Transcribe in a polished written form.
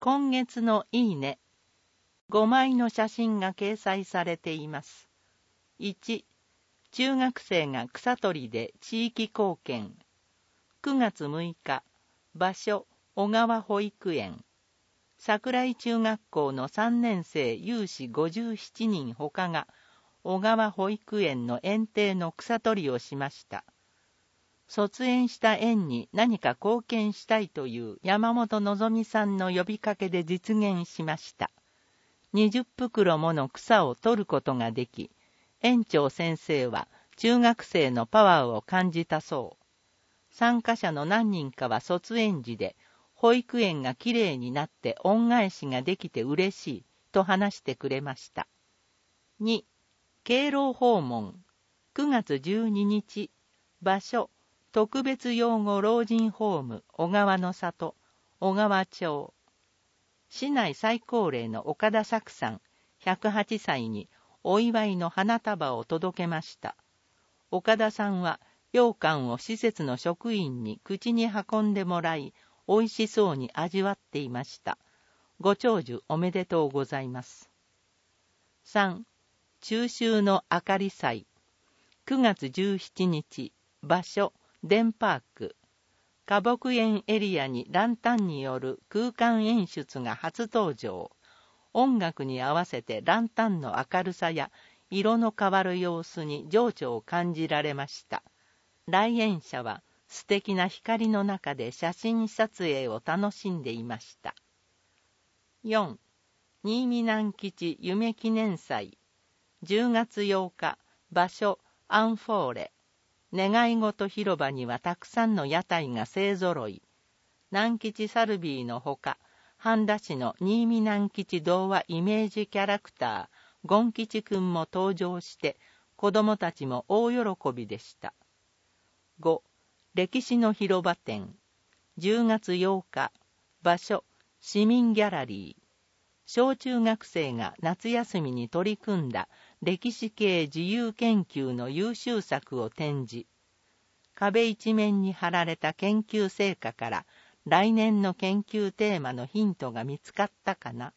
今月のいいね。5枚の写真が掲載されています。1、中学生が草取りで地域貢献。9月6日、場所、小川保育園。桜井中学校の3年生有志57人ほかが、小川保育園の園庭の草取りをしました。卒園した園に何か貢献したいという山本のぞみさんの呼びかけで実現しました。20袋もの草を取ることができ、園長先生は中学生のパワーを感じたそう。参加者の何人かは卒園時で、保育園がきれいになって恩返しができて嬉しいと話してくれました。2、敬老訪問。9月12日、場所、特別養護老人ホーム小川の里、小川町。市内最高齢の岡田作さん、108歳にお祝いの花束を届けました。岡田さんは、羊羹を施設の職員に口に運んでもらい、美味しそうに味わっていました。ご長寿おめでとうございます。3、中秋の明かり祭。9月17日、場所、デンパーク。花木園エリアにランタンによる空間演出が初登場。音楽に合わせてランタンの明るさや色の変わる様子に情緒を感じられました。来園者は素敵な光の中で写真撮影を楽しんでいました。4、新見南吉夢記念祭。10月8日、場所、アンフォーレ。願い事広場にはたくさんの屋台が勢ぞろい。南吉サルビーのほか、半田市の新見南吉童話イメージキャラクター、ゴン吉くんも登場して、子供たちも大喜びでした。5、歴史の広場展。10月8日、場所、市民ギャラリー。小中学生が夏休みに取り組んだ歴史系自由研究の優秀作を展示。壁一面に貼られた研究成果から来年の研究テーマのヒントが見つかったかな。